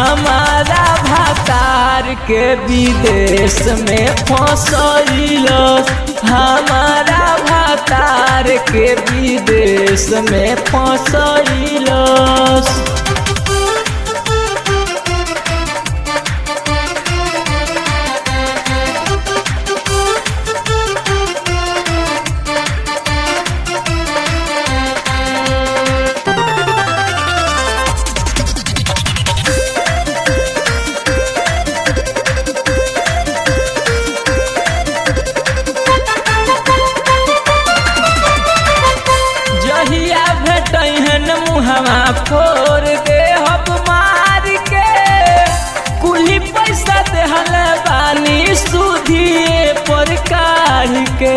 हमारा भातार के विदेश में फंसैलस। हमारा भातार के विदेश में फंसैलस। जहिया भेटहन मुहवा फोड़ दे हब मार के। कुली पैसा देहल बानी सुधिए पर काढ़ के।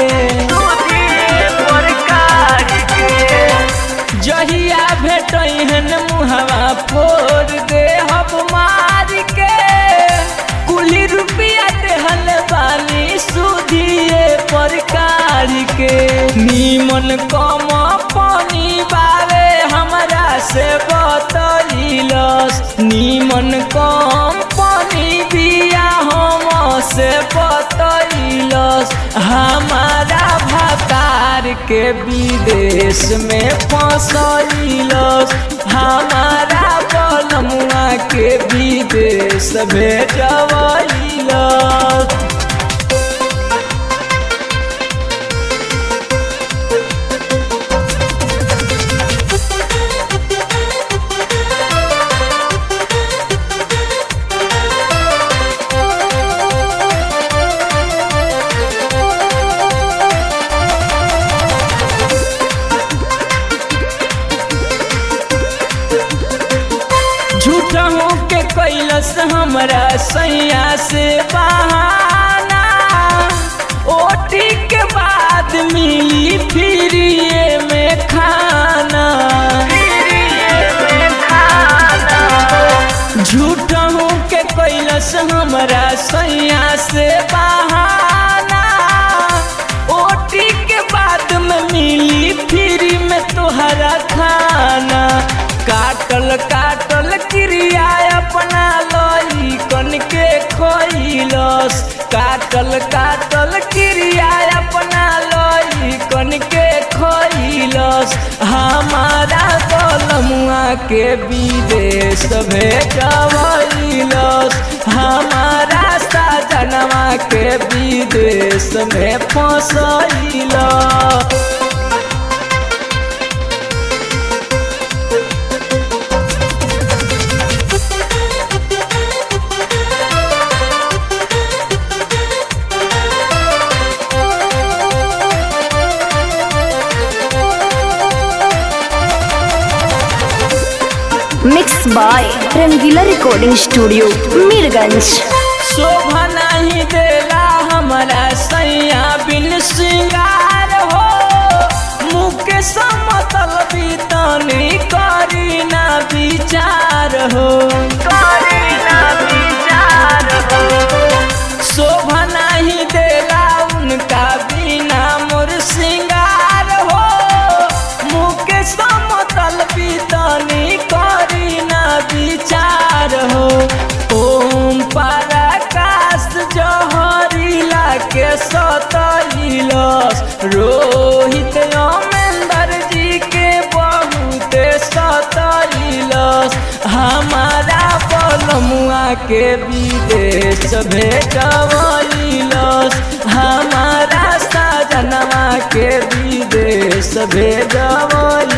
जहिया भेटहन मुहवा फोड़ दे हब मार के। कुली रुपया देहल बानी सुधिए पर काढ़ के। नीमन कम पानी बारे हमरा से बतैलस। नीमन कम पानी बिया हम से बतैलस। हमारा भातार के विदेश में फंसैलस। हमारा बलमुआ के विदेश भेजवैलस। झूठों के कैलस हमरा सैया से बहाना। ओटी के बाद मिली फ्रीए में खाना। झूठों के कैलस हमरा सैया से बहाना। ओटी के बाद में मिली फ्री में तोहरा खाना। काटल काटल क्रिया अपना लइकन के खोइलस। काटल काटल क्रिया अपना लइकन के खोइलस। हमारा बलमुआ के विदेश भेजवैलस। हमारा सजनवा के विदेश में फंसैलस। Mix by Rangila recording studio Mirganj. शोभा नहीं देला हमारा सैया बिन सिंगार हो। मुके समतल बीतनी करी ना विचार हो। शोभा नहीं देला उनका बिना मोर सिंगार हो। मुके समतल बीतनी करी ना विचार हो। ओम पराकाश जहरीला के सतैलस। रोहित अमेंदर जी के बहुत सतैलस। हमारा बलमुआ के विदेश भेजवैलस। हमारा सजनवा के विदेश भेजवैलस।